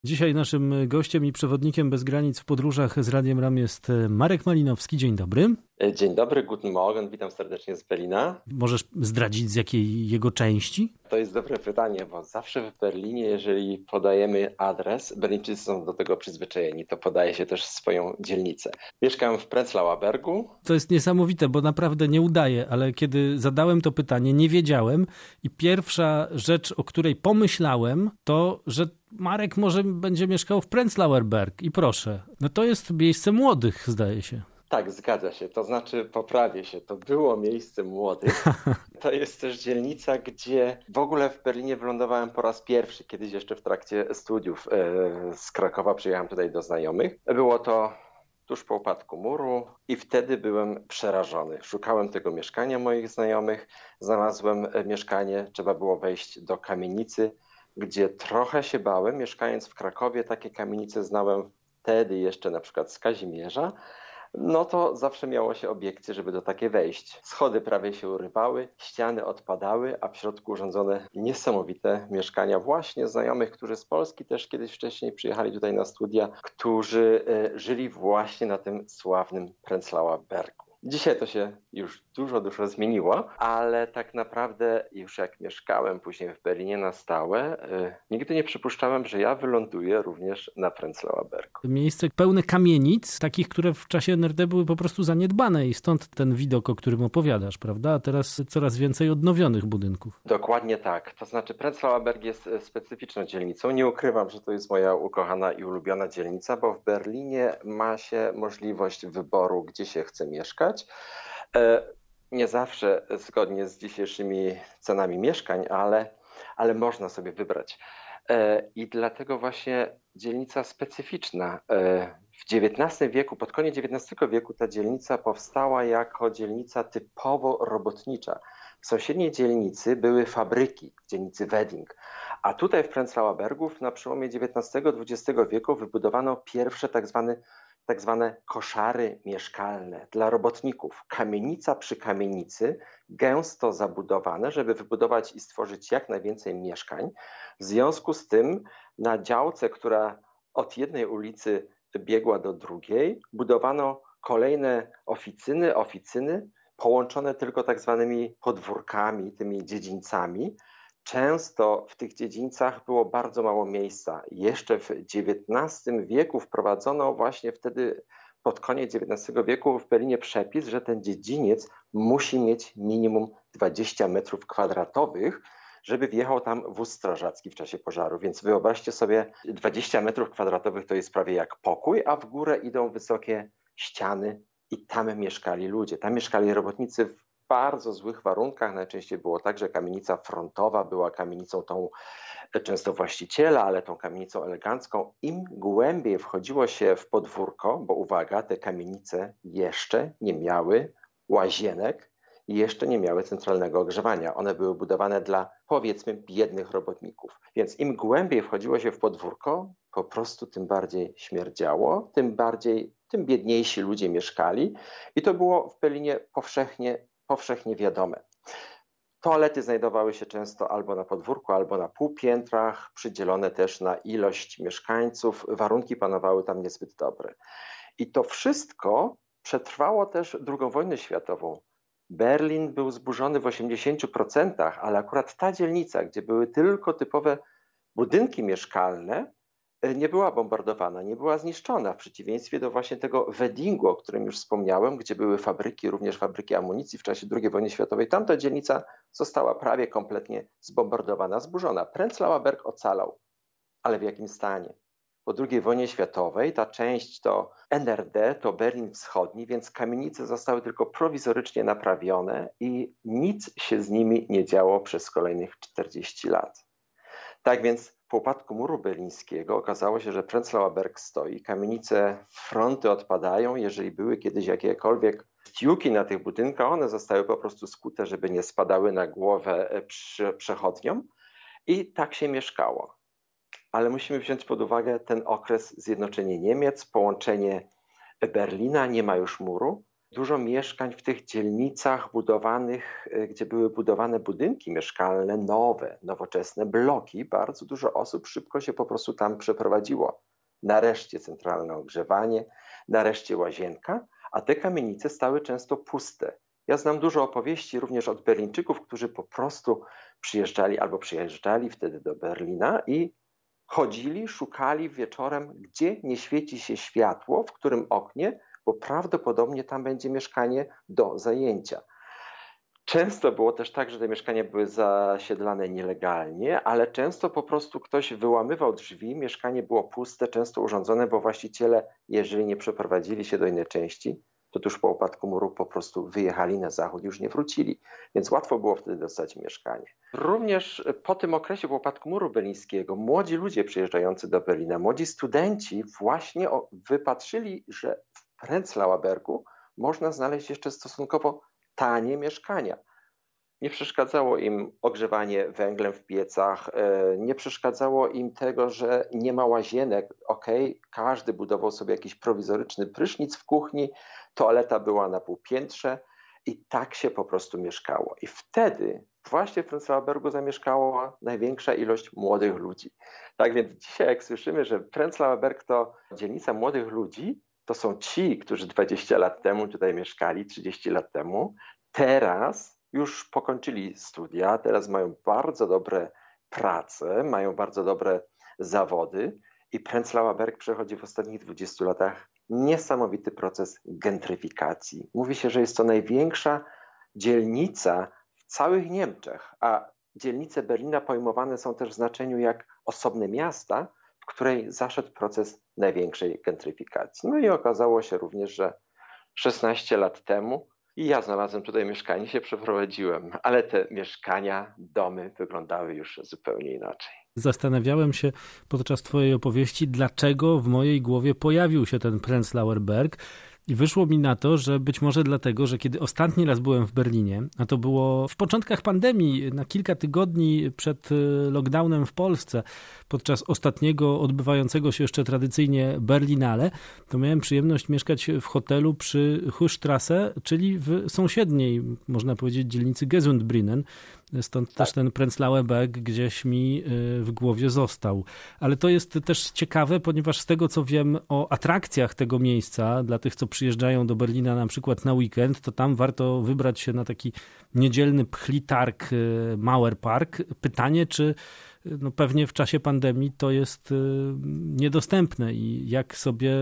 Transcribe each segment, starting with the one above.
Dzisiaj naszym gościem i przewodnikiem bez granic w podróżach z Radiem RAM jest Marek Malinowski. Dzień dobry. Dzień dobry, guten Morgen, witam serdecznie z Berlina. Możesz zdradzić, z jakiej jego części? To jest dobre pytanie, bo zawsze w Berlinie, jeżeli podajemy adres, Berlińczycy są do tego przyzwyczajeni, to podaje się też swoją dzielnicę. Mieszkam w Prenzlauer Bergu. To jest niesamowite, bo naprawdę nie udaje, ale kiedy zadałem to pytanie, nie wiedziałem i pierwsza rzecz, o której pomyślałem, to, że Marek może będzie mieszkał w Prenzlauer Berg i proszę, no to jest miejsce młodych, zdaje się. Tak, zgadza się. To znaczy, poprawię się, to było miejsce młodych. To jest też dzielnica, gdzie w ogóle w Berlinie wylądowałem po raz pierwszy, kiedyś jeszcze w trakcie studiów z Krakowa przyjechałem tutaj do znajomych. Było to tuż po upadku muru i wtedy byłem przerażony. Szukałem tego mieszkania moich znajomych, znalazłem mieszkanie, trzeba było wejść do kamienicy, gdzie trochę się bałem. Mieszkając w Krakowie, takie kamienice znałem wtedy jeszcze na przykład z Kazimierza. No to zawsze miało się obiekcje, żeby do takiej wejść. Schody prawie się urywały, ściany odpadały, a w środku urządzone niesamowite mieszkania właśnie znajomych, którzy z Polski też kiedyś wcześniej przyjechali tutaj na studia, którzy żyli właśnie na tym sławnym Prenzlauer Bergu. Dzisiaj to się już dużo zmieniło, ale tak naprawdę już jak mieszkałem później w Berlinie na stałe, nigdy nie przypuszczałem, że ja wyląduję również na Prenzlauer Bergu. Miejsce pełne kamienic, takich, które w czasie NRD były po prostu zaniedbane i stąd ten widok, o którym opowiadasz, prawda? A teraz coraz więcej odnowionych budynków. Dokładnie tak. To znaczy Prenzlauer Berg jest specyficzną dzielnicą. Nie ukrywam, że to jest moja ukochana i ulubiona dzielnica, bo w Berlinie ma się możliwość wyboru, gdzie się chce mieszkać. Nie zawsze zgodnie z dzisiejszymi cenami mieszkań, ale można sobie wybrać. I dlatego właśnie dzielnica specyficzna. W XIX wieku, pod koniec XIX wieku ta dzielnica powstała jako dzielnica typowo robotnicza. W sąsiedniej dzielnicy były fabryki, w dzielnicy Wedding, a tutaj w Prenzlauer Bergu na przełomie XIX-XX wieku wybudowano pierwsze tak zwane koszary mieszkalne dla robotników. Kamienica przy kamienicy, gęsto zabudowane, żeby wybudować i stworzyć jak najwięcej mieszkań. W związku z tym na działce, która od jednej ulicy biegła do drugiej, budowano kolejne oficyny połączone tylko tak zwanymi podwórkami, tymi dziedzińcami. Często w tych dziedzińcach było bardzo mało miejsca. Jeszcze w XIX wieku wprowadzono właśnie wtedy pod koniec XIX wieku w Berlinie przepis, że ten dziedziniec musi mieć minimum 20 metrów kwadratowych, żeby wjechał tam wóz strażacki w czasie pożaru. Więc wyobraźcie sobie, 20 metrów kwadratowych to jest prawie jak pokój, a w górę idą wysokie ściany i tam mieszkali ludzie. Tam mieszkali robotnicy w bardzo złych warunkach. Najczęściej było tak, że kamienica frontowa była kamienicą tą często właściciela, ale tą kamienicą elegancką. Im głębiej wchodziło się w podwórko, bo uwaga, te kamienice jeszcze nie miały łazienek i jeszcze nie miały centralnego ogrzewania. One były budowane dla, powiedzmy, biednych robotników. Więc im głębiej wchodziło się w podwórko, po prostu tym bardziej śmierdziało, tym biedniejsi ludzie mieszkali i to było w Berlinie powszechnie wiadome. Toalety znajdowały się często albo na podwórku, albo na półpiętrach, przydzielone też na ilość mieszkańców. Warunki panowały tam niezbyt dobre. I to wszystko przetrwało też II wojnę światową. Berlin był zburzony w 80%, ale akurat ta dzielnica, gdzie były tylko typowe budynki mieszkalne, nie była bombardowana, nie była zniszczona, w przeciwieństwie do właśnie tego Weddingu, o którym już wspomniałem, gdzie były fabryki, również fabryki amunicji w czasie II wojny światowej. Tamta dzielnica została prawie kompletnie zbombardowana, zburzona. Prenzlauer Berg ocalał, ale w jakim stanie? Po II wojnie światowej ta część to NRD, to Berlin Wschodni, więc kamienice zostały tylko prowizorycznie naprawione i nic się z nimi nie działo przez kolejnych 40 lat. Tak więc po upadku muru berlińskiego okazało się, że Prenzlauer Berg stoi, kamienice, fronty odpadają. Jeżeli były kiedyś jakiekolwiek stiuki na tych budynkach, one zostały po prostu skute, żeby nie spadały na głowę przechodniom i tak się mieszkało. Ale musimy wziąć pod uwagę ten okres zjednoczenie Niemiec, połączenie Berlina, nie ma już muru. Dużo mieszkań w tych dzielnicach budowanych, gdzie były budowane budynki mieszkalne, nowe, nowoczesne bloki. Bardzo dużo osób szybko się po prostu tam przeprowadziło. Nareszcie centralne ogrzewanie, nareszcie łazienka, a te kamienice stały często puste. Ja znam dużo opowieści również od Berlińczyków, którzy po prostu przyjeżdżali albo przyjeżdżali wtedy do Berlina i chodzili, szukali wieczorem, gdzie nie świeci się światło, w którym oknie, bo prawdopodobnie tam będzie mieszkanie do zajęcia. Często było też tak, że te mieszkania były zasiedlane nielegalnie, ale często po prostu ktoś wyłamywał drzwi, mieszkanie było puste, często urządzone, bo właściciele, jeżeli nie przeprowadzili się do innej części, to tuż po upadku muru po prostu wyjechali na zachód i już nie wrócili. Więc łatwo było wtedy dostać mieszkanie. Również po tym okresie, po upadku muru berlińskiego, młodzi ludzie przyjeżdżający do Berlina, młodzi studenci właśnie wypatrzyli, że w Prenzlauer Bergu można znaleźć jeszcze stosunkowo tanie mieszkania. Nie przeszkadzało im ogrzewanie węglem w piecach, nie przeszkadzało im tego, że nie ma łazienek. Każdy budował sobie jakiś prowizoryczny prysznic w kuchni, toaleta była na półpiętrze i tak się po prostu mieszkało. I wtedy właśnie w Prenzlauer Bergu zamieszkała największa ilość młodych ludzi. Tak więc dzisiaj jak słyszymy, że Prenzlauer Berg to dzielnica młodych ludzi, to są ci, którzy 20 lat temu tutaj mieszkali, 30 lat temu. Teraz już pokończyli studia, teraz mają bardzo dobre prace, mają bardzo dobre zawody i Prenzlauer Berg przechodzi w ostatnich 20 latach niesamowity proces gentryfikacji. Mówi się, że jest to największa dzielnica w całych Niemczech, a dzielnice Berlina pojmowane są też w znaczeniu jak osobne miasta, w której zaszedł proces największej gentryfikacji. No i okazało się również, że 16 lat temu i ja znalazłem tutaj mieszkanie, się przeprowadziłem, ale te mieszkania, domy wyglądały już zupełnie inaczej. Zastanawiałem się podczas twojej opowieści, dlaczego w mojej głowie pojawił się ten Prenzlauer Berg. I wyszło mi na to, że być może dlatego, że kiedy ostatni raz byłem w Berlinie, a to było w początkach pandemii, na kilka tygodni przed lockdownem w Polsce, podczas ostatniego odbywającego się jeszcze tradycyjnie Berlinale, to miałem przyjemność mieszkać w hotelu przy Heustrasse, czyli w sąsiedniej, można powiedzieć, dzielnicy Gesundbrunnen. Stąd też ten Prenzlauer Berg gdzieś mi w głowie został. Ale to jest też ciekawe, ponieważ z tego, co wiem o atrakcjach tego miejsca, dla tych, co przyjeżdżają do Berlina na przykład na weekend, to tam warto wybrać się na taki niedzielny Pchlitark Mauerpark. Pytanie, czy pewnie w czasie pandemii to jest niedostępne i jak sobie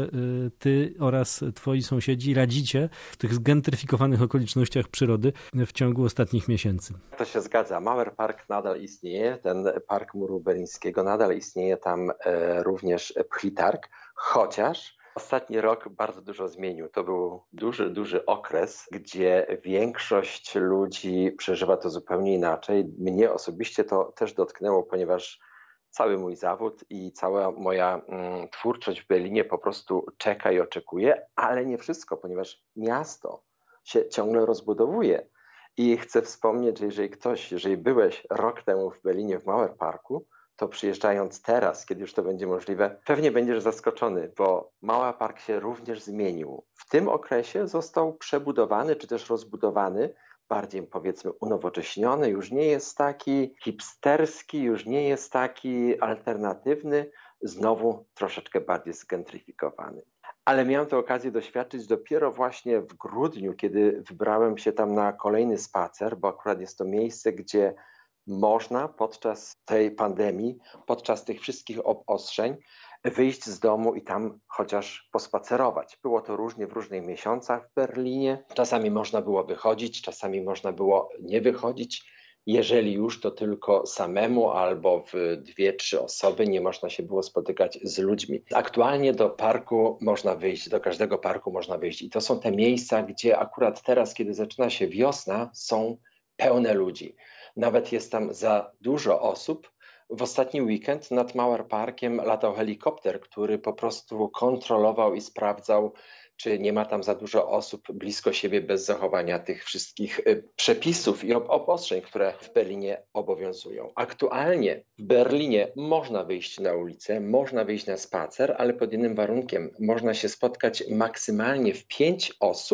ty oraz twoi sąsiedzi radzicie w tych zgentryfikowanych okolicznościach przyrody w ciągu ostatnich miesięcy? To się zgadza. Mauerpark nadal istnieje, ten park muru berlińskiego nadal istnieje, tam również Pchlitark, chociaż ostatni rok bardzo dużo zmienił. To był duży okres, gdzie większość ludzi przeżywa to zupełnie inaczej. Mnie osobiście to też dotknęło, ponieważ cały mój zawód i cała moja twórczość w Berlinie po prostu czeka i oczekuje, ale nie wszystko, ponieważ miasto się ciągle rozbudowuje. I chcę wspomnieć, że jeżeli byłeś rok temu w Berlinie w Mauerparku, to przyjeżdżając teraz, kiedy już to będzie możliwe, pewnie będziesz zaskoczony, bo Mauerpark się również zmienił. W tym okresie został przebudowany, czy też rozbudowany, bardziej powiedzmy unowocześniony, już nie jest taki hipsterski, już nie jest taki alternatywny, znowu troszeczkę bardziej zgentryfikowany. Ale miałem tę okazję doświadczyć dopiero właśnie w grudniu, kiedy wybrałem się tam na kolejny spacer, bo akurat jest to miejsce, gdzie można podczas tej pandemii, podczas tych wszystkich obostrzeń wyjść z domu i tam chociaż pospacerować. Było to różnie w różnych miesiącach w Berlinie. Czasami można było wychodzić, czasami można było nie wychodzić. Jeżeli już, to tylko samemu albo w 2-3 osoby, nie można się było spotykać z ludźmi. Aktualnie do parku można wyjść, do każdego parku można wyjść i to są te miejsca, gdzie akurat teraz, kiedy zaczyna się wiosna, są pełne ludzi. Nawet jest tam za dużo osób. W ostatni weekend nad Mauerparkiem latał helikopter, który po prostu kontrolował i sprawdzał, czy nie ma tam za dużo osób blisko siebie bez zachowania tych wszystkich przepisów i obostrzeń, które w Berlinie obowiązują. Aktualnie w Berlinie można wyjść na ulicę, można wyjść na spacer, ale pod jednym warunkiem. Można się spotkać maksymalnie w 5 osób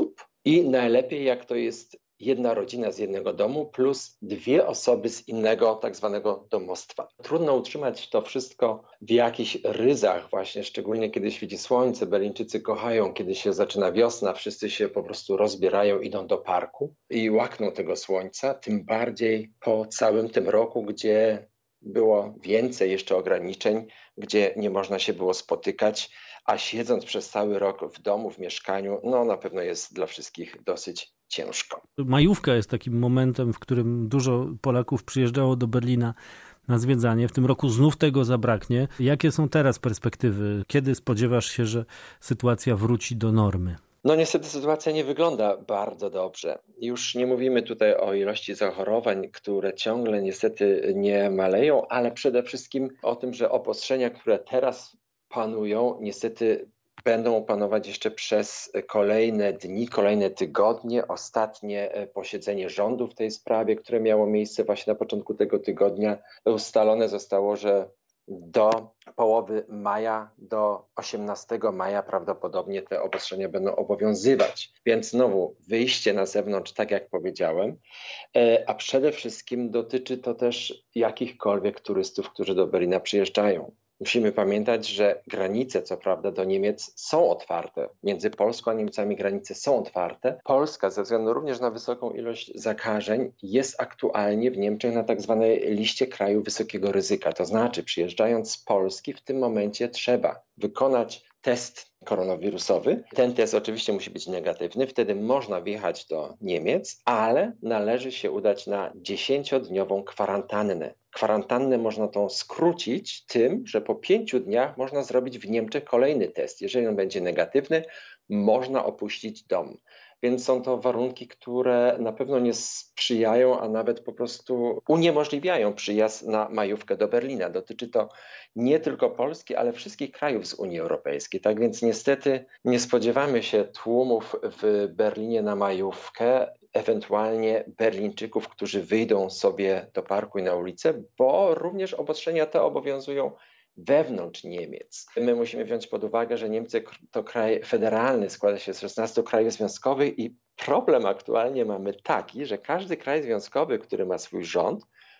I najlepiej, jak to jest jedna rodzina z jednego domu plus 2 osoby z innego tak zwanego domostwa. Trudno utrzymać to wszystko w jakichś ryzach właśnie, szczególnie kiedy świeci słońce. Berlińczycy kochają, kiedy się zaczyna wiosna, wszyscy się po prostu rozbierają, idą do parku i łakną tego słońca, tym bardziej po całym tym roku, gdzie było więcej jeszcze ograniczeń, gdzie nie można się było spotykać, a siedząc przez cały rok w domu, w mieszkaniu, no na pewno jest dla wszystkich dosyć ciężko. Majówka jest takim momentem, w którym dużo Polaków przyjeżdżało do Berlina na zwiedzanie. W tym roku znów tego zabraknie. Jakie są teraz perspektywy? Kiedy spodziewasz się, że sytuacja wróci do normy? No niestety sytuacja nie wygląda bardzo dobrze. Już nie mówimy tutaj o ilości zachorowań, które ciągle niestety nie maleją, ale przede wszystkim o tym, że obostrzenia, które teraz panują, niestety będą panować jeszcze przez kolejne dni, kolejne tygodnie. Ostatnie posiedzenie rządu w tej sprawie, które miało miejsce właśnie na początku tego tygodnia, ustalone zostało, że do połowy maja, do 18 maja prawdopodobnie te obostrzenia będą obowiązywać. Więc znowu wyjście na zewnątrz, tak jak powiedziałem, a przede wszystkim dotyczy to też jakichkolwiek turystów, którzy do Berlina przyjeżdżają. Musimy pamiętać, że granice, co prawda, do Niemiec są otwarte. Między Polską a Niemcami granice są otwarte. Polska, ze względu również na wysoką ilość zakażeń, jest aktualnie w Niemczech na tak zwanej liście krajów wysokiego ryzyka. To znaczy, przyjeżdżając z Polski, w tym momencie trzeba wykonać test koronawirusowy. Ten test oczywiście musi być negatywny, wtedy można wjechać do Niemiec, ale należy się udać na 10-dniową kwarantannę. Kwarantannę można tą skrócić tym, że po 5 dniach można zrobić w Niemczech kolejny test. Jeżeli on będzie negatywny, można opuścić dom. Więc są to warunki, które na pewno nie sprzyjają, a nawet po prostu uniemożliwiają przyjazd na majówkę do Berlina. Dotyczy to nie tylko Polski, ale wszystkich krajów z Unii Europejskiej. Tak więc niestety nie spodziewamy się tłumów w Berlinie na majówkę, ewentualnie Berlińczyków, którzy wyjdą sobie do parku i na ulicę, bo również obostrzenia te obowiązują wewnątrz Niemiec. My musimy wziąć pod uwagę, że Niemcy to kraj federalny, składa się z 16 krajów związkowych i problem aktualnie mamy taki, że każdy kraj związkowy, który ma swój rząd,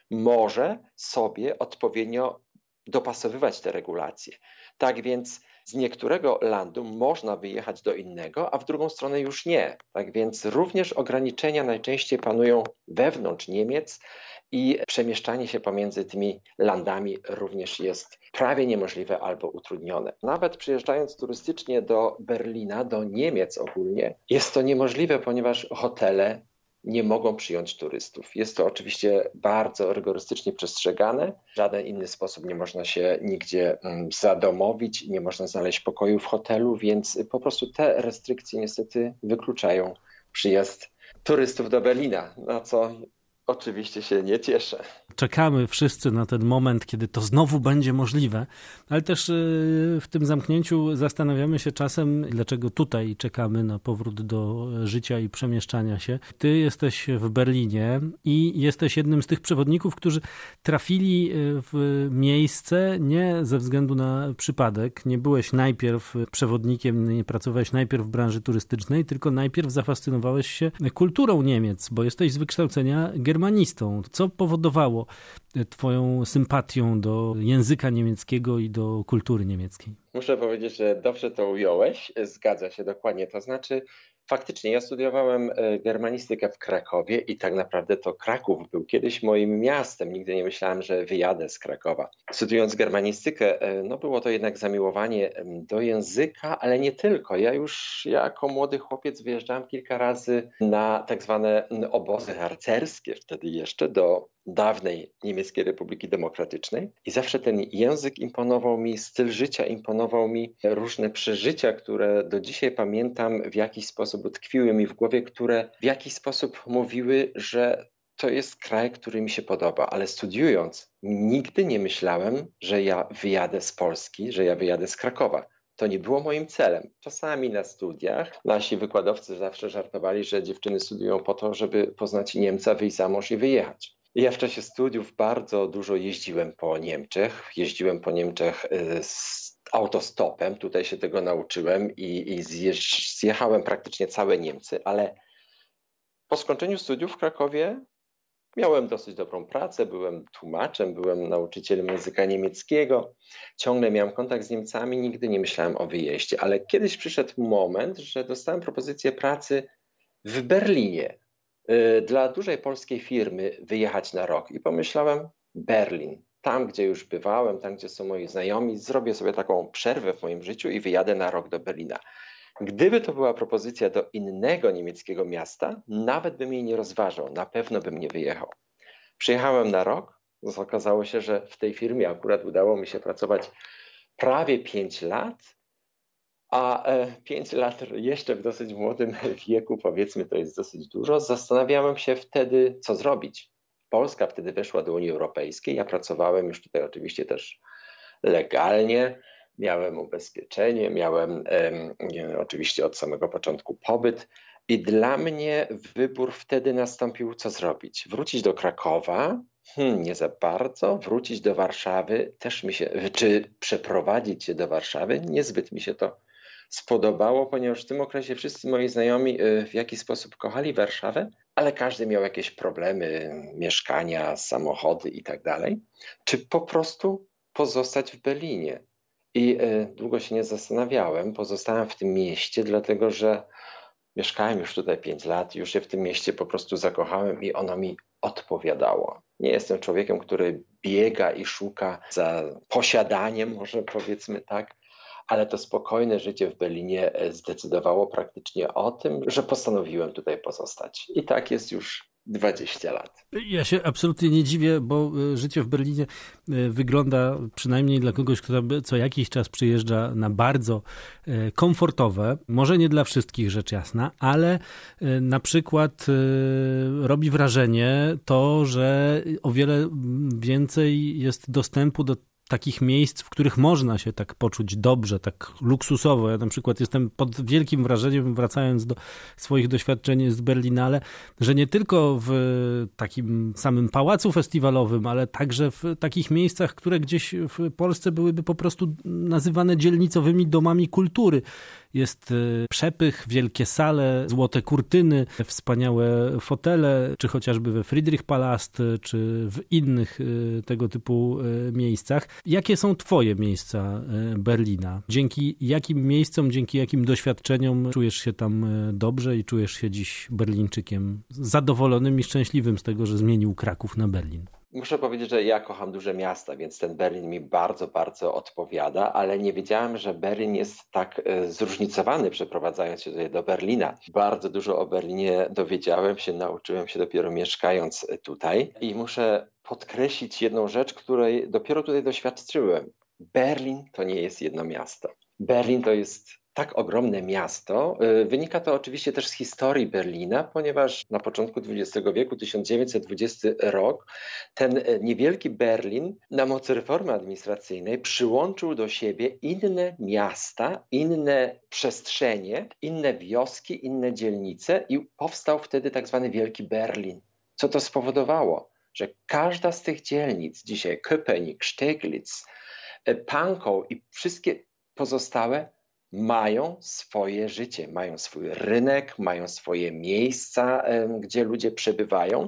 może sobie odpowiednio dopasowywać te regulacje. Tak więc z niektórego landu można wyjechać do innego, a w drugą stronę już nie. Tak więc również ograniczenia najczęściej panują wewnątrz Niemiec i przemieszczanie się pomiędzy tymi landami również jest prawie niemożliwe albo utrudnione. Nawet przyjeżdżając turystycznie do Berlina, do Niemiec ogólnie, jest to niemożliwe, ponieważ hotele nie mogą przyjąć turystów. Jest to oczywiście bardzo rygorystycznie przestrzegane. W żaden inny sposób nie można się nigdzie zadomowić, nie można znaleźć pokoju w hotelu, więc po prostu te restrykcje niestety wykluczają przyjazd turystów do Berlina, na co oczywiście się nie cieszę. Czekamy wszyscy na ten moment, kiedy to znowu będzie możliwe, ale też w tym zamknięciu zastanawiamy się czasem, dlaczego tutaj czekamy na powrót do życia i przemieszczania się. Ty jesteś w Berlinie i jesteś jednym z tych przewodników, którzy trafili w miejsce nie ze względu na przypadek. Nie byłeś najpierw przewodnikiem, nie pracowałeś najpierw w branży turystycznej, tylko najpierw zafascynowałeś się kulturą Niemiec, bo jesteś z wykształcenia germanistą. Co powodowało twoją sympatią do języka niemieckiego i do kultury niemieckiej? Muszę powiedzieć, że dobrze to ująłeś. Zgadza się dokładnie. To znaczy, faktycznie ja studiowałem germanistykę w Krakowie i tak naprawdę to Kraków był kiedyś moim miastem. Nigdy nie myślałem, że wyjadę z Krakowa. Studiując germanistykę, no było to jednak zamiłowanie do języka, ale nie tylko. Ja już jako młody chłopiec wyjeżdżałem kilka razy na tak zwane obozy harcerskie, wtedy jeszcze do dawnej Niemieckiej Republiki Demokratycznej i zawsze ten język imponował mi, styl życia imponował mi, różne przeżycia, które do dzisiaj pamiętam, w jakiś sposób utkwiły mi w głowie, które w jakiś sposób mówiły, że to jest kraj, który mi się podoba, ale studiując nigdy nie myślałem, że ja wyjadę z Polski, że ja wyjadę z Krakowa. To nie było moim celem. Czasami na studiach nasi wykładowcy zawsze żartowali, że dziewczyny studiują po to, żeby poznać Niemca, wyjść za mąż i wyjechać. Ja w czasie studiów bardzo dużo jeździłem po Niemczech. Jeździłem po Niemczech autostopem. Tutaj się tego nauczyłem i zjechałem praktycznie całe Niemcy, ale po skończeniu studiów w Krakowie miałem dosyć dobrą pracę, byłem tłumaczem, byłem nauczycielem języka niemieckiego, ciągle miałem kontakt z Niemcami, nigdy nie myślałem o wyjeździe, ale kiedyś przyszedł moment, że dostałem propozycję pracy w Berlinie dla dużej polskiej firmy wyjechać na rok i pomyślałem Berlin, tam gdzie już bywałem, tam gdzie są moi znajomi, zrobię sobie taką przerwę w moim życiu i wyjadę na rok do Berlina. Gdyby to była propozycja do innego niemieckiego miasta, nawet bym jej nie rozważał, na pewno bym nie wyjechał. Przyjechałem na rok, okazało się, że w tej firmie akurat udało mi się pracować prawie 5 lat, a 5 lat jeszcze w dosyć młodym wieku, powiedzmy, to jest dosyć dużo. Zastanawiałem się wtedy, co zrobić. Polska wtedy weszła do Unii Europejskiej, ja pracowałem już tutaj oczywiście też legalnie, miałem ubezpieczenie, miałem oczywiście od samego początku pobyt i dla mnie wybór wtedy nastąpił, co zrobić. Wrócić do Krakowa? Nie za bardzo. Wrócić do Warszawy też mi się, czy przeprowadzić się do Warszawy? Niezbyt mi się to spodobało, ponieważ w tym okresie wszyscy moi znajomi w jakiś sposób kochali Warszawę, ale każdy miał jakieś problemy, mieszkania, samochody i tak dalej. Czy po prostu pozostać w Berlinie? I długo się nie zastanawiałem, pozostałem w tym mieście, dlatego że mieszkałem już tutaj 5 lat, już się w tym mieście po prostu zakochałem i ono mi odpowiadało. Nie jestem człowiekiem, który biega i szuka za posiadaniem, może powiedzmy tak, ale to spokojne życie w Berlinie zdecydowało praktycznie o tym, że postanowiłem tutaj pozostać. I tak jest już 20 lat. Ja się absolutnie nie dziwię, bo życie w Berlinie wygląda, przynajmniej dla kogoś, kto co jakiś czas przyjeżdża, na bardzo komfortowe. Może nie dla wszystkich, rzecz jasna, ale na przykład robi wrażenie to, że o wiele więcej jest dostępu do takich miejsc, w których można się tak poczuć dobrze, tak luksusowo. Ja na przykład jestem pod wielkim wrażeniem, wracając do swoich doświadczeń z Berlinale, że nie tylko w takim samym pałacu festiwalowym, ale także w takich miejscach, które gdzieś w Polsce byłyby po prostu nazywane dzielnicowymi domami kultury. Jest przepych, wielkie sale, złote kurtyny, wspaniałe fotele, czy chociażby we Friedrichspalast, czy w innych tego typu miejscach. Jakie są twoje miejsca Berlina? Dzięki jakim miejscom, dzięki jakim doświadczeniom czujesz się tam dobrze i czujesz się dziś Berlińczykiem zadowolonym i szczęśliwym z tego, że zmienił Kraków na Berlin? Muszę powiedzieć, że ja kocham duże miasta, więc ten Berlin mi bardzo, bardzo odpowiada, ale nie wiedziałem, że Berlin jest tak zróżnicowany, przeprowadzając się tutaj do Berlina. Bardzo dużo o Berlinie dowiedziałem się, nauczyłem się dopiero mieszkając tutaj i muszę podkreślić jedną rzecz, której dopiero tutaj doświadczyłem. Berlin to nie jest jedno miasto. Berlin to jest tak ogromne miasto. Wynika to oczywiście też z historii Berlina, ponieważ na początku XX wieku, 1920 rok, ten niewielki Berlin na mocy reformy administracyjnej przyłączył do siebie inne miasta, inne przestrzenie, inne wioski, inne dzielnice i powstał wtedy tak zwany Wielki Berlin. Co to spowodowało? Że każda z tych dzielnic, dzisiaj Köpenick, Steglitz, Pankow i wszystkie pozostałe mają swoje życie, mają swój rynek, mają swoje miejsca, gdzie ludzie przebywają,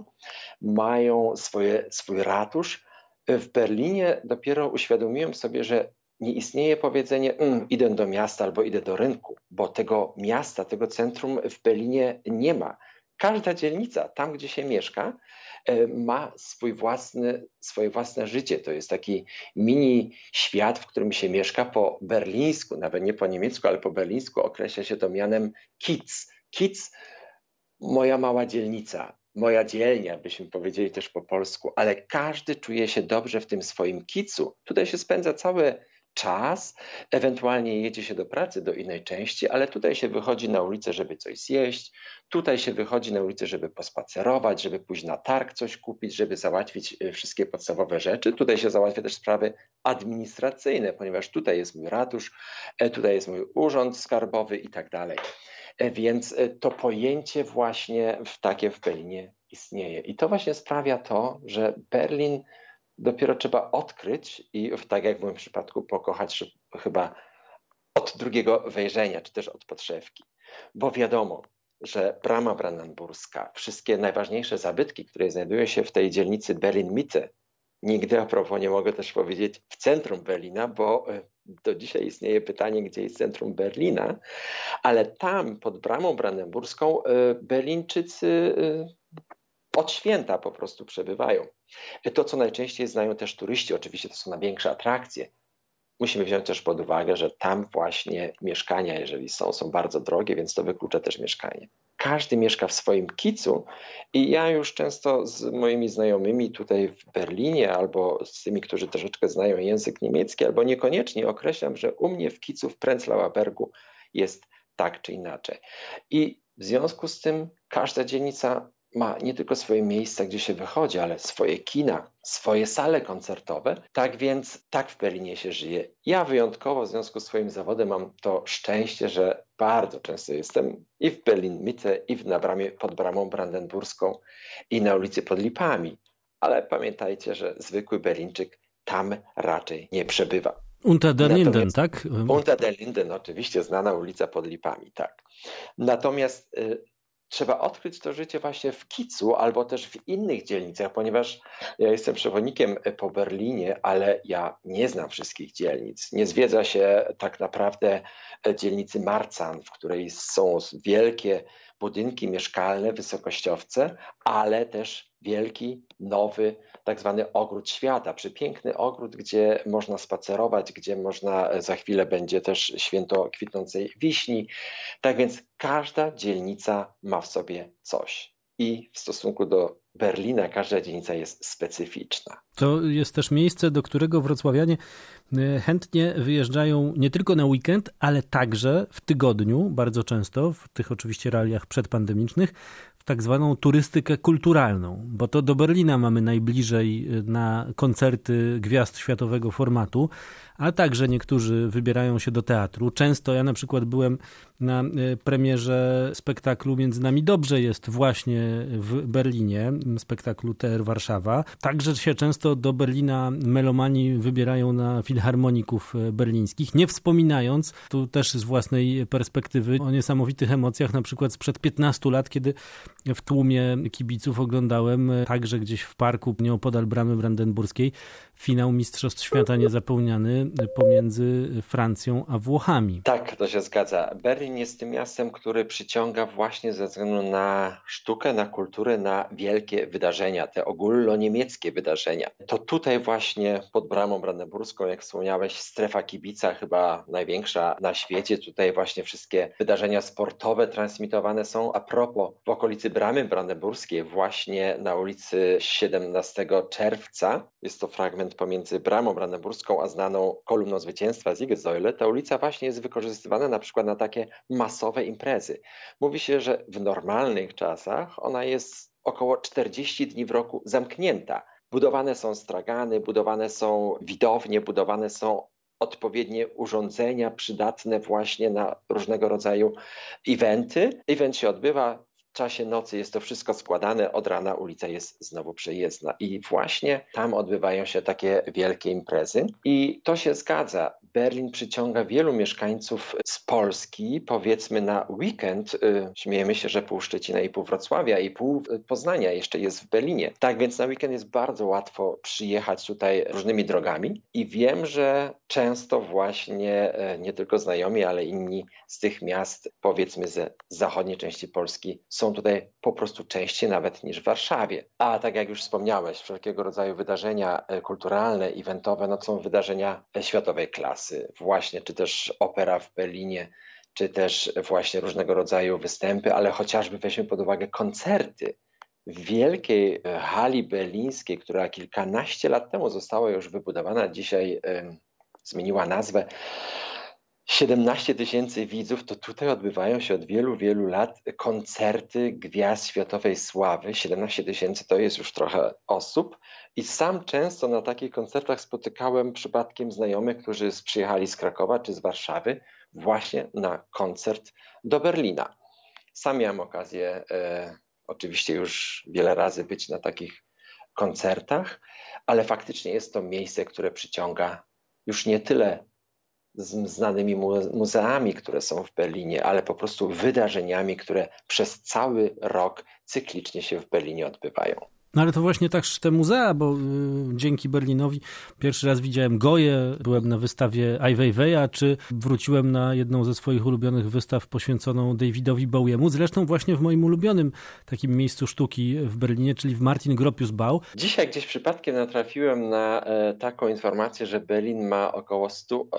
mają swój ratusz. W Berlinie dopiero uświadomiłem sobie, że nie istnieje powiedzenie idę do miasta albo idę do rynku, bo tego miasta, tego centrum w Berlinie nie ma. Każda dzielnica, tam gdzie się mieszka, ma swoje własne życie. To jest taki mini świat, w którym się mieszka po berlińsku, nawet nie po niemiecku, ale po berlińsku określa się to mianem Kiez. Kiez, moja mała dzielnica, moja dzielnia, byśmy powiedzieli też po polsku, ale każdy czuje się dobrze w tym swoim kicu. Tutaj się spędza cały czas, ewentualnie jedzie się do pracy do innej części, ale tutaj się wychodzi na ulicę, żeby coś zjeść, tutaj się wychodzi na ulicę, żeby pospacerować, żeby pójść na targ coś kupić, żeby załatwić wszystkie podstawowe rzeczy. Tutaj się załatwia też sprawy administracyjne, ponieważ tutaj jest mój ratusz, tutaj jest mój urząd skarbowy i tak dalej. Więc to pojęcie właśnie takie w Berlinie istnieje. I to właśnie sprawia to, że Berlin dopiero trzeba odkryć i tak jak w moim przypadku pokochać chyba od drugiego wejrzenia, czy też od podszewki. Bo wiadomo, że brama brandenburska, wszystkie najważniejsze zabytki, które znajdują się w tej dzielnicy Berlin-Mitte, nigdy a propos nie mogę też powiedzieć w centrum Berlina, bo do dzisiaj istnieje pytanie, gdzie jest centrum Berlina, ale tam pod bramą brandenburską Berlińczycy od święta po prostu przebywają. To, co najczęściej znają też turyści, oczywiście to są największe atrakcje. Musimy wziąć też pod uwagę, że tam właśnie mieszkania, jeżeli są bardzo drogie, więc to wyklucza też mieszkanie. Każdy mieszka w swoim kicu i ja już często z moimi znajomymi tutaj w Berlinie albo z tymi, którzy troszeczkę znają język niemiecki, albo niekoniecznie określam, że u mnie w kicu w Prenzlauer Bergu jest tak czy inaczej. I w związku z tym każda dzielnica ma nie tylko swoje miejsca, gdzie się wychodzi, ale swoje kina, swoje sale koncertowe. Tak więc tak w Berlinie się żyje. Ja wyjątkowo w związku z swoim zawodem mam to szczęście, że bardzo często jestem i w Berlin-Mitte, i pod bramą brandenburską, i na ulicy pod Lipami. Ale pamiętajcie, że zwykły Berlińczyk tam raczej nie przebywa. Unter den Linden, tak? Unter den Linden, oczywiście, znana ulica pod Lipami, tak. Natomiast trzeba odkryć to życie właśnie w kicu albo też w innych dzielnicach, ponieważ ja jestem przewodnikiem po Berlinie, ale ja nie znam wszystkich dzielnic. Nie zwiedza się tak naprawdę dzielnicy Marzahn, w której są wielkie budynki mieszkalne, wysokościowce, ale też wielki, nowy, tak zwany ogród świata. Przepiękny ogród, gdzie można spacerować, gdzie można, za chwilę będzie też święto kwitnącej wiśni. Tak więc każda dzielnica ma w sobie coś. I w stosunku do Berlina każda dzielnica jest specyficzna. To jest też miejsce, do którego wrocławianie chętnie wyjeżdżają nie tylko na weekend, ale także w tygodniu, bardzo często, w tych oczywiście realiach przedpandemicznych, w tak zwaną turystykę kulturalną, bo to do Berlina mamy najbliżej na koncerty gwiazd światowego formatu, a także niektórzy wybierają się do teatru. Często ja na przykład byłem na premierze spektaklu Między nami dobrze jest właśnie w Berlinie, spektaklu TR Warszawa. Także się często do Berlina melomani wybierają na filharmoników berlińskich, nie wspominając tu też z własnej perspektywy o niesamowitych emocjach, na przykład sprzed 15 lat, kiedy w tłumie kibiców oglądałem także gdzieś w parku nieopodal bramy brandenburskiej finał Mistrzostw Świata niezapomniany pomiędzy Francją a Włochami. Tak, to się zgadza. Berlin jest tym miastem, który przyciąga właśnie ze względu na sztukę, na kulturę, na wielkie wydarzenia, te ogólnoniemieckie wydarzenia. To tutaj właśnie pod bramą brandenburską, jak wspomniałeś, strefa kibica, chyba największa na świecie. Tutaj właśnie wszystkie wydarzenia sportowe transmitowane są. A propos, w okolicy bramy brandenburskiej, właśnie na ulicy 17 czerwca, jest to fragment pomiędzy bramą brandenburską a znaną kolumną zwycięstwa Siegessäule, ta ulica właśnie jest wykorzystywana na przykład na takie masowe imprezy. Mówi się, że w normalnych czasach ona jest około 40 dni w roku zamknięta. Budowane są stragany, budowane są widownie, budowane są odpowiednie urządzenia przydatne właśnie na różnego rodzaju eventy. Event się odbywa w czasie nocy, jest to wszystko składane, od rana ulica jest znowu przejezdna i właśnie tam odbywają się takie wielkie imprezy i to się zgadza. Berlin przyciąga wielu mieszkańców z Polski, powiedzmy na weekend, śmiejemy się, że pół Szczecina i pół Wrocławia i pół Poznania jeszcze jest w Berlinie. Tak więc na weekend jest bardzo łatwo przyjechać tutaj różnymi drogami i wiem, że często właśnie nie tylko znajomi, ale inni z tych miast, powiedzmy ze zachodniej części Polski, są tutaj po prostu częściej nawet niż w Warszawie. A tak jak już wspomniałeś, wszelkiego rodzaju wydarzenia kulturalne, eventowe, no to są wydarzenia światowej klasy. Właśnie, czy też opera w Berlinie, czy też właśnie różnego rodzaju występy, ale chociażby weźmy pod uwagę koncerty w wielkiej hali berlińskiej, która kilkanaście lat temu została już wybudowana, dzisiaj zmieniła nazwę. 17 000 widzów, to tutaj odbywają się od wielu, wielu lat koncerty gwiazd światowej sławy. 17 000 to jest już trochę osób i sam często na takich koncertach spotykałem przypadkiem znajomych, którzy przyjechali z Krakowa czy z Warszawy właśnie na koncert do Berlina. Sam miałem okazję oczywiście już wiele razy być na takich koncertach, ale faktycznie jest to miejsce, które przyciąga już nie tyle z znanymi muzeami, które są w Berlinie, ale po prostu wydarzeniami, które przez cały rok cyklicznie się w Berlinie odbywają. No ale to właśnie też te muzea, bo dzięki Berlinowi pierwszy raz widziałem Goję, byłem na wystawie Ai Weiweja, czy wróciłem na jedną ze swoich ulubionych wystaw poświęconą Davidowi Bowiemu, zresztą właśnie w moim ulubionym takim miejscu sztuki w Berlinie, czyli w Martin-Gropius-Bau. Dzisiaj gdzieś przypadkiem natrafiłem na taką informację, że Berlin ma około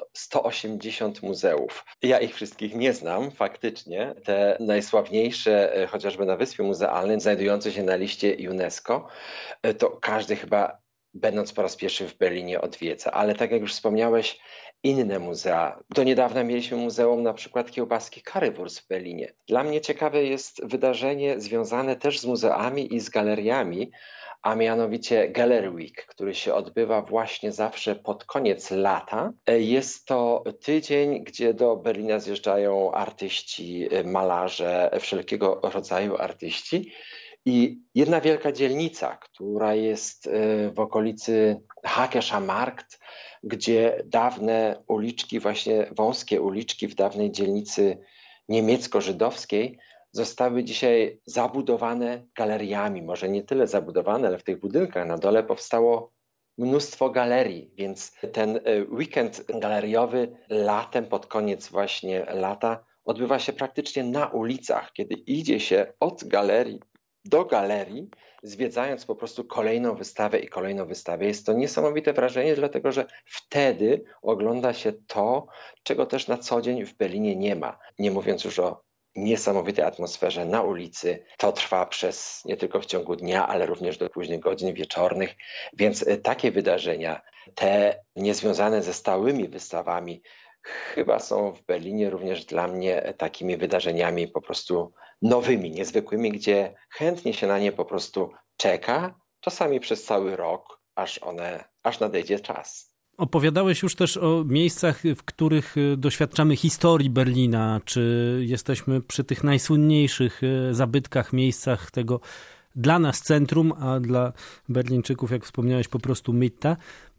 180 muzeów. Ja ich wszystkich nie znam faktycznie. Te najsławniejsze, chociażby na Wyspie Muzealnej, znajdujące się na liście UNESCO, to każdy chyba, będąc po raz pierwszy w Berlinie, odwiedza. Ale tak jak już wspomniałeś, inne muzea. Do niedawna mieliśmy muzeum na przykład kiełbaski Currywurst w Berlinie. Dla mnie ciekawe jest wydarzenie związane też z muzeami i z galeriami, a mianowicie Gallery Week, który się odbywa właśnie zawsze pod koniec lata. Jest to tydzień, gdzie do Berlina zjeżdżają artyści, malarze, wszelkiego rodzaju artyści. I jedna wielka dzielnica, która jest w okolicy Hackescher Markt, gdzie dawne uliczki, właśnie wąskie uliczki w dawnej dzielnicy niemiecko-żydowskiej zostały dzisiaj zabudowane galeriami. Może nie tyle zabudowane, ale w tych budynkach na dole powstało mnóstwo galerii, więc ten weekend galeriowy latem, pod koniec właśnie lata, odbywa się praktycznie na ulicach, kiedy idzie się od galerii do galerii, zwiedzając po prostu kolejną wystawę i kolejną wystawę. Jest to niesamowite wrażenie, dlatego że wtedy ogląda się to, czego też na co dzień w Berlinie nie ma. Nie mówiąc już o niesamowitej atmosferze na ulicy. To trwa przez nie tylko w ciągu dnia, ale również do późnych godzin wieczornych, więc takie wydarzenia, te niezwiązane ze stałymi wystawami, chyba są w Berlinie również dla mnie takimi wydarzeniami po prostu nowymi, niezwykłymi, gdzie chętnie się na nie po prostu czeka, czasami przez cały rok, aż nadejdzie czas. Opowiadałeś już też o miejscach, w których doświadczamy historii Berlina. Czy jesteśmy przy tych najsłynniejszych zabytkach, miejscach tego dla nas centrum, a dla Berlińczyków, jak wspomniałeś, po prostu Mitte.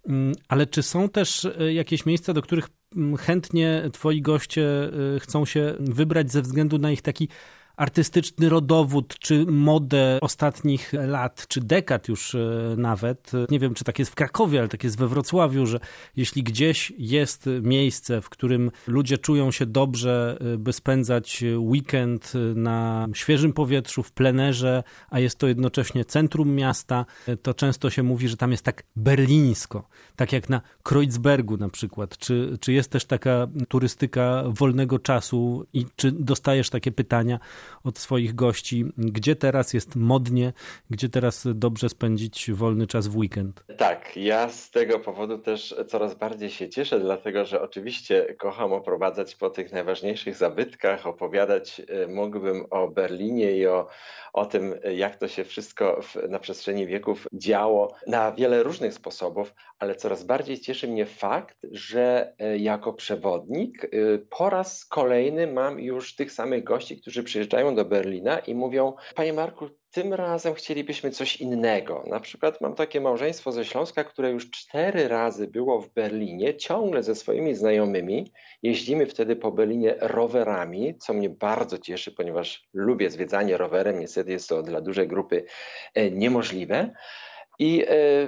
Ale czy są też jakieś miejsca, do których chętnie twoi goście chcą się wybrać ze względu na ich taki artystyczny rodowód, czy modę ostatnich lat, czy dekad już nawet. Nie wiem, czy tak jest w Krakowie, ale tak jest we Wrocławiu, że jeśli gdzieś jest miejsce, w którym ludzie czują się dobrze, by spędzać weekend na świeżym powietrzu, w plenerze, a jest to jednocześnie centrum miasta, to często się mówi, że tam jest tak berlińsko, tak jak na Kreuzbergu na przykład. Czy jest też taka turystyka wolnego czasu i czy dostajesz takie pytania od swoich gości, gdzie teraz jest modnie, gdzie teraz dobrze spędzić wolny czas w weekend? Tak, ja z tego powodu też coraz bardziej się cieszę, dlatego że oczywiście kocham oprowadzać po tych najważniejszych zabytkach, opowiadać mógłbym o Berlinie i o tym, jak to się wszystko na przestrzeni wieków działo na wiele różnych sposobów, ale coraz bardziej cieszy mnie fakt, że jako przewodnik po raz kolejny mam już tych samych gości, którzy przyjeżdżają do Berlina i mówią: Panie Marku, tym razem chcielibyśmy coś innego. Na przykład mam takie małżeństwo ze Śląska, które już 4 razy było w Berlinie, ciągle ze swoimi znajomymi. Jeździmy wtedy po Berlinie rowerami, co mnie bardzo cieszy, ponieważ lubię zwiedzanie rowerem. Niestety jest to dla dużej grupy niemożliwe. I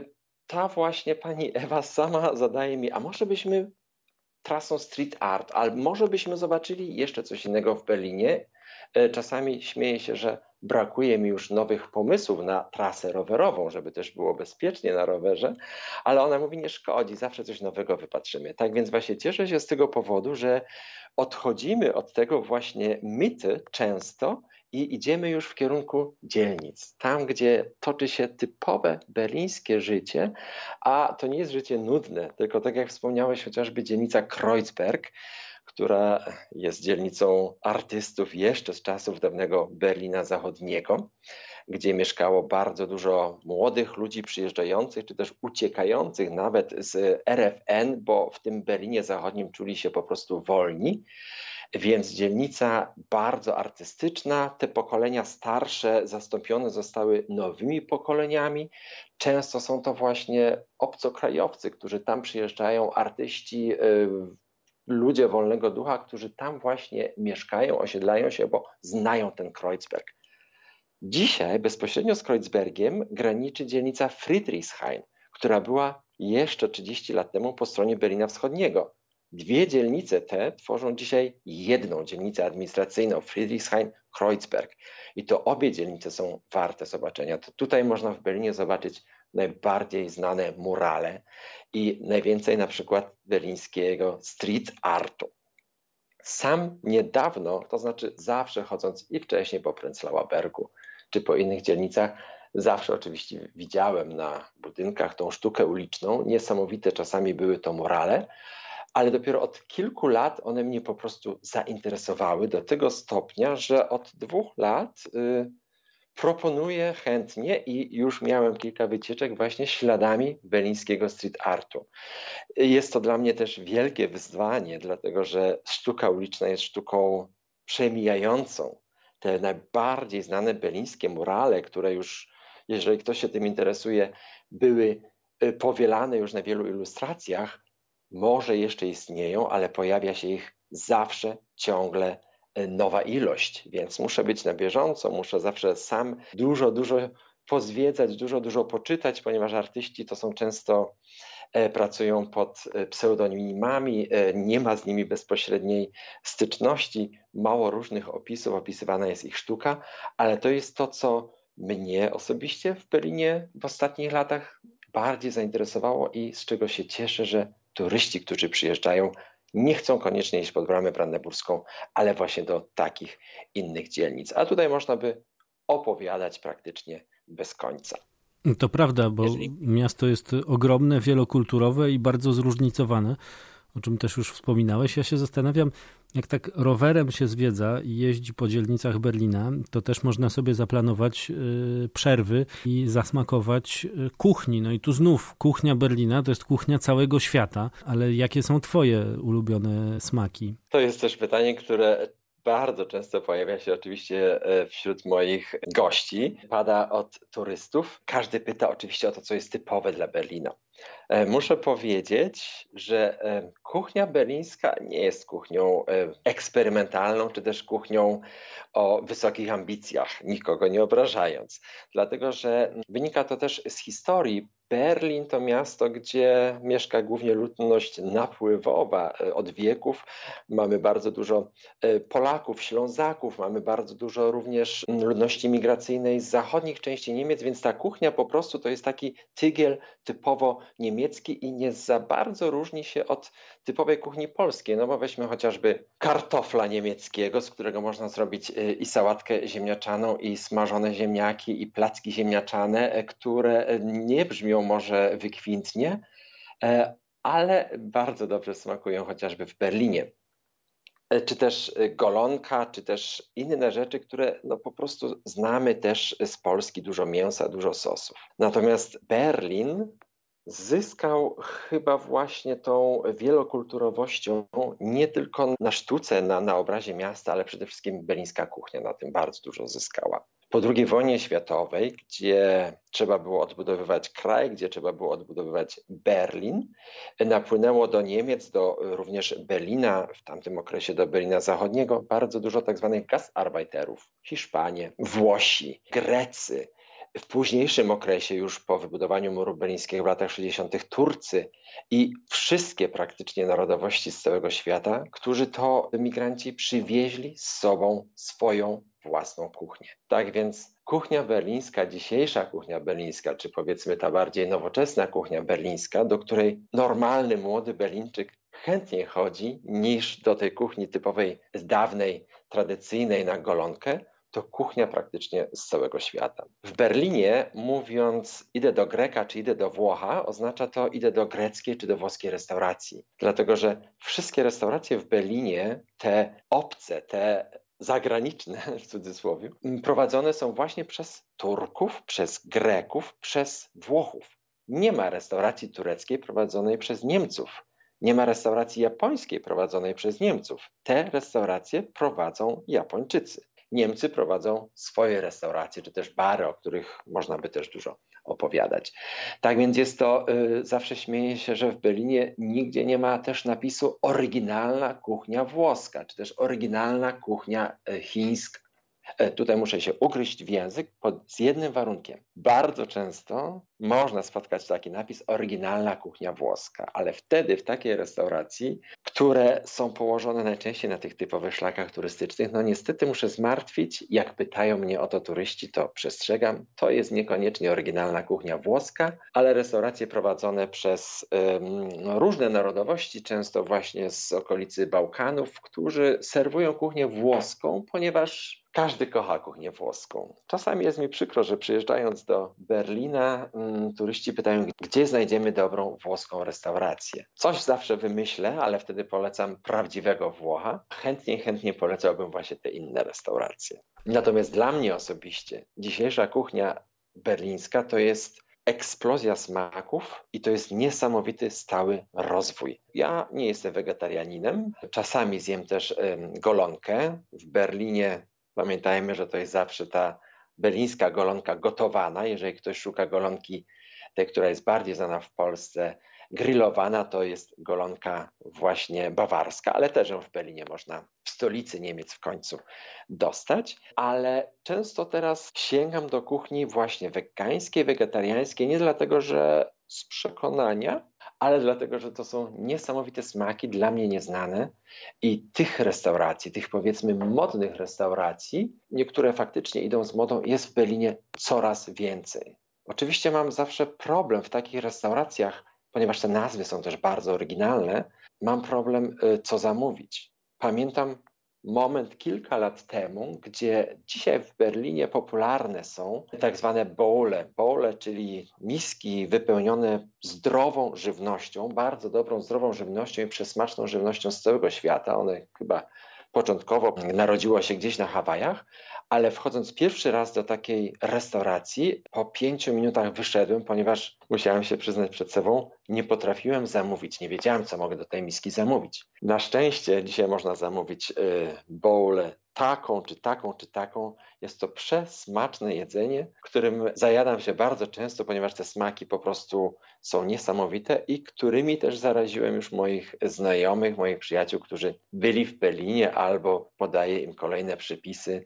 ta właśnie pani Ewa sama zadaje mi: a może byśmy trasą street art, albo może byśmy zobaczyli jeszcze coś innego w Berlinie. Czasami śmieję się, że brakuje mi już nowych pomysłów na trasę rowerową, żeby też było bezpiecznie na rowerze, ale ona mówi: nie szkodzi, zawsze coś nowego wypatrzymy. Tak więc właśnie cieszę się z tego powodu, że odchodzimy od tego właśnie mity często i idziemy już w kierunku dzielnic. Tam, gdzie toczy się typowe berlińskie życie, a to nie jest życie nudne, tylko tak jak wspomniałeś, chociażby dzielnica Kreuzberg, która jest dzielnicą artystów jeszcze z czasów dawnego Berlina Zachodniego, gdzie mieszkało bardzo dużo młodych ludzi przyjeżdżających, czy też uciekających nawet z RFN, bo w tym Berlinie Zachodnim czuli się po prostu wolni. Więc dzielnica bardzo artystyczna. Te pokolenia starsze zastąpione zostały nowymi pokoleniami. Często są to właśnie obcokrajowcy, którzy tam przyjeżdżają, artyści, ludzie wolnego ducha, którzy tam właśnie mieszkają, osiedlają się, bo znają ten Kreuzberg. Dzisiaj bezpośrednio z Kreuzbergiem graniczy dzielnica Friedrichshain, która była jeszcze 30 lat temu po stronie Berlina Wschodniego. Dwie dzielnice te tworzą dzisiaj jedną dzielnicę administracyjną, Friedrichshain-Kreuzberg. I to obie dzielnice są warte zobaczenia. To tutaj można w Berlinie zobaczyć najbardziej znane murale i najwięcej na przykład berlińskiego street artu. Sam niedawno, to znaczy zawsze chodząc i wcześniej po Prenzlauer Bergu czy po innych dzielnicach, zawsze oczywiście widziałem na budynkach tą sztukę uliczną. Niesamowite czasami były to murale, ale dopiero od kilku lat one mnie po prostu zainteresowały do tego stopnia, że od 2 lat proponuję chętnie i już miałem kilka wycieczek właśnie śladami berlińskiego street artu. Jest to dla mnie też wielkie wyzwanie, dlatego że sztuka uliczna jest sztuką przemijającą. Te najbardziej znane berlińskie murale, które już, jeżeli ktoś się tym interesuje, były powielane już na wielu ilustracjach, może jeszcze istnieją, ale pojawia się ich zawsze, ciągle nowa ilość, więc muszę być na bieżąco, muszę zawsze sam dużo pozwiedzać, dużo poczytać, ponieważ artyści to są często pracują pod pseudonimami, nie ma z nimi bezpośredniej styczności, mało różnych opisów, opisywana jest ich sztuka, ale to jest to, co mnie osobiście w Berlinie w ostatnich latach bardziej zainteresowało i z czego się cieszę, że turyści, którzy przyjeżdżają, nie chcą koniecznie iść pod Bramę Brandenburską, ale właśnie do takich innych dzielnic. A tutaj można by opowiadać praktycznie bez końca. To prawda, bo miasto jest ogromne, wielokulturowe i bardzo zróżnicowane, o czym też już wspominałeś. Ja się zastanawiam, jak tak rowerem się zwiedza i jeździ po dzielnicach Berlina, to też można sobie zaplanować przerwy i zasmakować kuchni. No i tu znów kuchnia Berlina to jest kuchnia całego świata, ale jakie są twoje ulubione smaki? To jest też pytanie, które bardzo często pojawia się oczywiście wśród moich gości. Pada od turystów. Każdy pyta oczywiście o to, co jest typowe dla Berlina. Muszę powiedzieć, że kuchnia berlińska nie jest kuchnią eksperymentalną, czy też kuchnią o wysokich ambicjach, nikogo nie obrażając. Dlatego, że wynika to też z historii. Berlin to miasto, gdzie mieszka głównie ludność napływowa od wieków. Mamy bardzo dużo Polaków, Ślązaków, mamy bardzo dużo również ludności migracyjnej z zachodnich części Niemiec, więc ta kuchnia po prostu to jest taki tygiel typowo niemiecki i nie za bardzo różni się od typowej kuchni polskiej. No bo weźmy chociażby kartofla niemieckiego, z którego można zrobić i sałatkę ziemniaczaną, i smażone ziemniaki, i placki ziemniaczane, które nie brzmią może wykwintnie, ale bardzo dobrze smakują chociażby w Berlinie. Czy też golonka, czy też inne rzeczy, które no po prostu znamy też z Polski, dużo mięsa, dużo sosów. Natomiast Berlin zyskał chyba właśnie tą wielokulturowością nie tylko na sztuce, na obrazie miasta, ale przede wszystkim berlińska kuchnia na tym bardzo dużo zyskała. Po II wojnie światowej, gdzie trzeba było odbudowywać kraj, gdzie trzeba było odbudowywać Berlin, napłynęło do Niemiec, do również Berlina, w tamtym okresie do Berlina Zachodniego, bardzo dużo tak zwanych Gastarbeiterów. Hiszpanie, Włosi, Grecy. W późniejszym okresie, już po wybudowaniu muru berlińskiego w latach 60. Turcy i wszystkie praktycznie narodowości z całego świata, którzy to emigranci przywieźli z sobą swoją własną kuchnię. Tak więc kuchnia berlińska, dzisiejsza kuchnia berlińska, czy powiedzmy ta bardziej nowoczesna kuchnia berlińska, do której normalny młody Berlińczyk chętniej chodzi niż do tej kuchni typowej, dawnej, tradycyjnej na golonkę, to kuchnia praktycznie z całego świata. W Berlinie mówiąc idę do Greka czy idę do Włocha, oznacza to idę do greckiej czy do włoskiej restauracji. Dlatego, że wszystkie restauracje w Berlinie, te obce, te zagraniczne w cudzysłowie, prowadzone są właśnie przez Turków, przez Greków, przez Włochów. Nie ma restauracji tureckiej prowadzonej przez Niemców. Nie ma restauracji japońskiej prowadzonej przez Niemców. Te restauracje prowadzą Japończycy. Niemcy prowadzą swoje restauracje, czy też bary, o których można by też dużo opowiadać. Tak więc jest to, zawsze śmieję się, że w Berlinie nigdzie nie ma też napisu oryginalna kuchnia włoska, czy też oryginalna kuchnia chińska. Tutaj muszę się ugryźć w język z jednym warunkiem. Bardzo często można spotkać taki napis oryginalna kuchnia włoska, ale wtedy w takiej restauracji, które są położone najczęściej na tych typowych szlakach turystycznych, no niestety muszę zmartwić, jak pytają mnie o to turyści, to przestrzegam, to jest niekoniecznie oryginalna kuchnia włoska, ale restauracje prowadzone przez różne narodowości, często właśnie z okolicy Bałkanów, którzy serwują kuchnię włoską, ponieważ każdy kocha kuchnię włoską. Czasami jest mi przykro, że przyjeżdżając do Berlina, turyści pytają, gdzie znajdziemy dobrą włoską restaurację. Coś zawsze wymyślę, ale wtedy polecam prawdziwego Włocha. Chętnie polecałbym właśnie te inne restauracje. Natomiast dla mnie osobiście dzisiejsza kuchnia berlińska to jest eksplozja smaków i to jest niesamowity stały rozwój. Ja nie jestem wegetarianinem, czasami zjem też golonkę. W Berlinie pamiętajmy, że to jest zawsze ta berlińska golonka gotowana. Jeżeli ktoś szuka golonki, tej, która jest bardziej znana w Polsce, grillowana, to jest golonka właśnie bawarska, ale też ją w Berlinie można w stolicy Niemiec w końcu dostać. Ale często teraz sięgam do kuchni właśnie wegańskiej, wegetariańskiej, nie dlatego, że z przekonania, ale dlatego, że to są niesamowite smaki, dla mnie nieznane i tych restauracji, tych powiedzmy modnych restauracji, niektóre faktycznie idą z modą, jest w Berlinie coraz więcej. Oczywiście mam zawsze problem w takich restauracjach, ponieważ te nazwy są też bardzo oryginalne, mam problem, co zamówić. Pamiętam moment kilka lat temu, gdzie dzisiaj w Berlinie popularne są tak zwane bowle. Bowle, czyli miski wypełnione zdrową żywnością, bardzo dobrą, zdrową żywnością i przesmaczną żywnością z całego świata. One chyba początkowo narodziło się gdzieś na Hawajach, ale wchodząc pierwszy raz do takiej restauracji, po 5 minutach wyszedłem, ponieważ musiałem się przyznać przed sobą, nie potrafiłem zamówić, nie wiedziałem, co mogę do tej miski zamówić. Na szczęście dzisiaj można zamówić bowlę taką, czy taką, czy taką. Jest to przesmaczne jedzenie, którym zajadam się bardzo często, ponieważ te smaki po prostu są niesamowite i którymi też zaraziłem już moich znajomych, moich przyjaciół, którzy byli w Berlinie, albo podaję im kolejne przepisy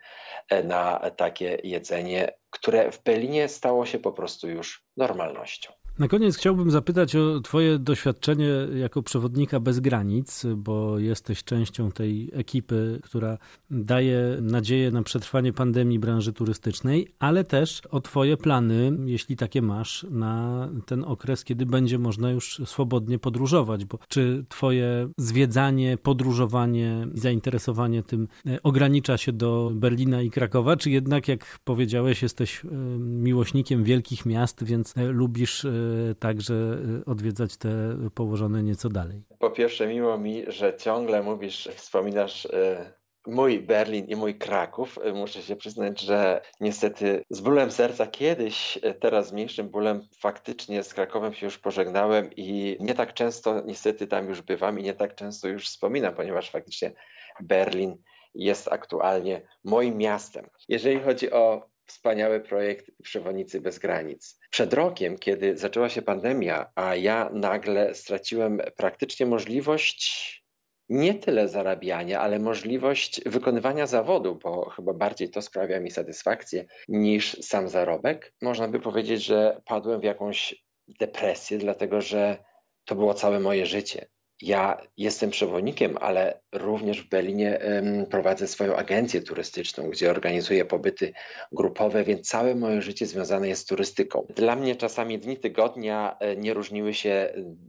na takie jedzenie, które w Berlinie stało się po prostu już normalnością. Na koniec chciałbym zapytać o Twoje doświadczenie jako przewodnika bez granic, bo jesteś częścią tej ekipy, która daje nadzieję na przetrwanie pandemii branży turystycznej, ale też o Twoje plany, jeśli takie masz, na ten okres, kiedy będzie można już swobodnie podróżować. Bo czy Twoje zwiedzanie, podróżowanie, zainteresowanie tym ogranicza się do Berlina i Krakowa, czy jednak, jak powiedziałeś, jesteś miłośnikiem wielkich miast, więc lubisz także odwiedzać te położone nieco dalej? Po pierwsze, miło mi, że ciągle wspominasz mój Berlin i mój Kraków. Muszę się przyznać, że niestety z bólem serca kiedyś, teraz z mniejszym bólem, faktycznie z Krakowem się już pożegnałem i nie tak często niestety tam już bywam i nie tak często już wspominam, ponieważ faktycznie Berlin jest aktualnie moim miastem. Jeżeli chodzi o wspaniały projekt Przewodnicy bez granic. Przed rokiem, kiedy zaczęła się pandemia, a ja nagle straciłem praktycznie możliwość nie tyle zarabiania, ale możliwość wykonywania zawodu, bo chyba bardziej to sprawia mi satysfakcję niż sam zarobek. Można by powiedzieć, że padłem w jakąś depresję, dlatego że to było całe moje życie. Ja jestem przewodnikiem, ale również w Berlinie prowadzę swoją agencję turystyczną, gdzie organizuję pobyty grupowe, więc całe moje życie związane jest z turystyką. Dla mnie czasami dni tygodnia nie różniły się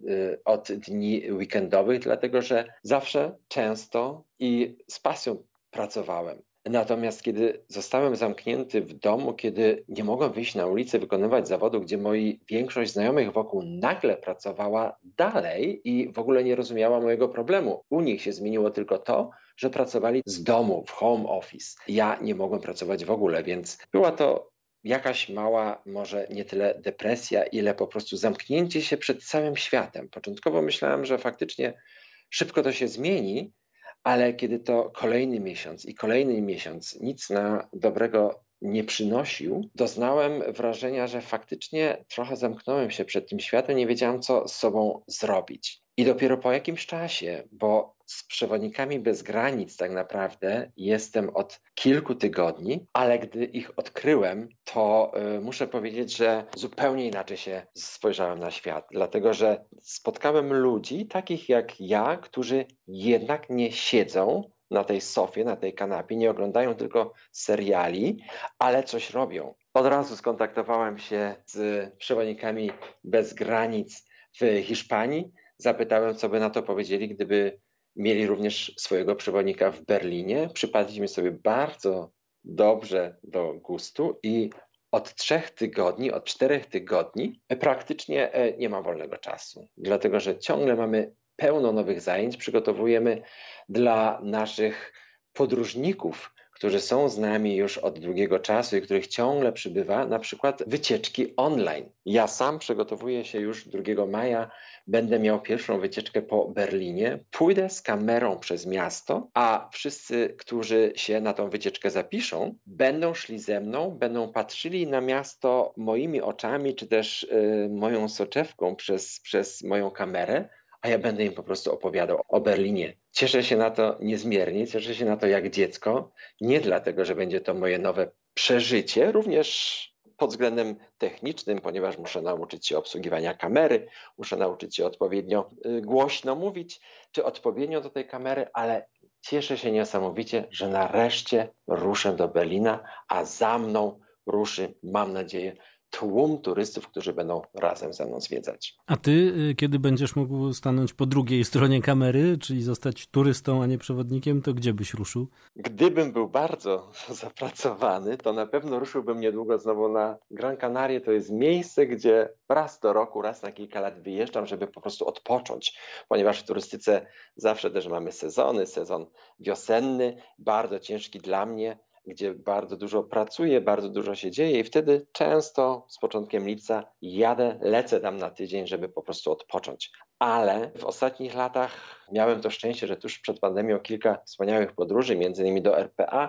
od dni weekendowych, dlatego że zawsze, często i z pasją pracowałem. Natomiast kiedy zostałem zamknięty w domu, kiedy nie mogłem wyjść na ulicę, wykonywać zawodu, gdzie większość znajomych wokół nagle pracowała dalej i w ogóle nie rozumiała mojego problemu. U nich się zmieniło tylko to, że pracowali z domu, w home office. Ja nie mogłem pracować w ogóle, więc była to jakaś mała, może nie tyle depresja, ile po prostu zamknięcie się przed całym światem. Początkowo myślałem, że faktycznie szybko to się zmieni, ale kiedy to kolejny miesiąc nic na dobrego nie przynosił, doznałem wrażenia, że faktycznie trochę zamknąłem się przed tym światem, nie wiedziałem, co z sobą zrobić. I dopiero po jakimś czasie, bo z Przewodnikami Bez Granic tak naprawdę jestem od kilku tygodni, ale gdy ich odkryłem, to muszę powiedzieć, że zupełnie inaczej się spojrzałem na świat, dlatego że spotkałem ludzi takich jak ja, którzy jednak nie siedzą na tej sofie, na tej kanapie, nie oglądają tylko seriali, ale coś robią. Od razu skontaktowałem się z Przewodnikami Bez Granic w Hiszpanii. Zapytałem, co by na to powiedzieli, gdyby mieli również swojego przewodnika w Berlinie. Przypadli mi sobie bardzo dobrze do gustu i od 4 tygodni praktycznie nie mam wolnego czasu, dlatego że ciągle mamy pełno nowych zajęć, przygotowujemy dla naszych podróżników, którzy są z nami już od długiego czasu i których ciągle przybywa, na przykład wycieczki online. Ja sam przygotowuję się już 2 maja, będę miał pierwszą wycieczkę po Berlinie, pójdę z kamerą przez miasto, a wszyscy, którzy się na tą wycieczkę zapiszą, będą szli ze mną, będą patrzyli na miasto moimi oczami, czy też moją soczewką przez moją kamerę, a ja będę im po prostu opowiadał o Berlinie. Cieszę się na to niezmiernie, cieszę się na to jak dziecko, nie dlatego, że będzie to moje nowe przeżycie, również pod względem technicznym, ponieważ muszę nauczyć się obsługiwania kamery, muszę nauczyć się odpowiednio głośno mówić, czy odpowiednio do tej kamery, ale cieszę się niesamowicie, że nareszcie ruszę do Berlina, a za mną ruszy, mam nadzieję, tłum turystów, którzy będą razem ze mną zwiedzać. A ty, kiedy będziesz mógł stanąć po drugiej stronie kamery, czyli zostać turystą, a nie przewodnikiem, to gdzie byś ruszył? Gdybym był bardzo zapracowany, to na pewno ruszyłbym niedługo znowu na Gran Canaria. To jest miejsce, gdzie raz do roku, raz na kilka lat wyjeżdżam, żeby po prostu odpocząć, ponieważ w turystyce zawsze też mamy sezony, sezon wiosenny, bardzo ciężki dla mnie, gdzie bardzo dużo pracuję, bardzo dużo się dzieje i wtedy często z początkiem lipca lecę tam na tydzień, żeby po prostu odpocząć. Ale w ostatnich latach miałem to szczęście, że tuż przed pandemią kilka wspaniałych podróży, między innymi do RPA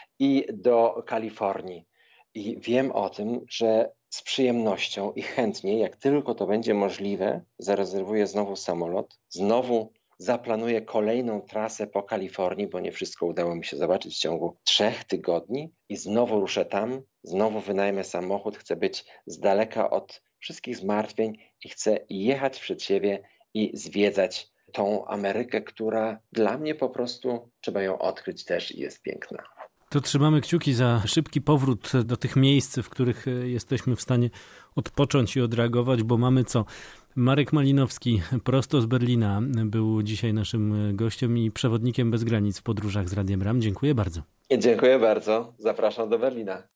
i do Kalifornii. I wiem o tym, że z przyjemnością i chętnie, jak tylko to będzie możliwe, zarezerwuję znowu samolot, znowu zaplanuję kolejną trasę po Kalifornii, bo nie wszystko udało mi się zobaczyć w ciągu 3 tygodni i znowu ruszę tam, znowu wynajmę samochód, chcę być z daleka od wszystkich zmartwień i chcę jechać przed siebie i zwiedzać tą Amerykę, która dla mnie po prostu trzeba ją odkryć też i jest piękna. To trzymamy kciuki za szybki powrót do tych miejsc, w których jesteśmy w stanie odpocząć i odreagować, bo mamy co? Marek Malinowski, prosto z Berlina, był dzisiaj naszym gościem i przewodnikiem bez granic w podróżach z Radiem RAM. Dziękuję bardzo. Dziękuję bardzo. Zapraszam do Berlina.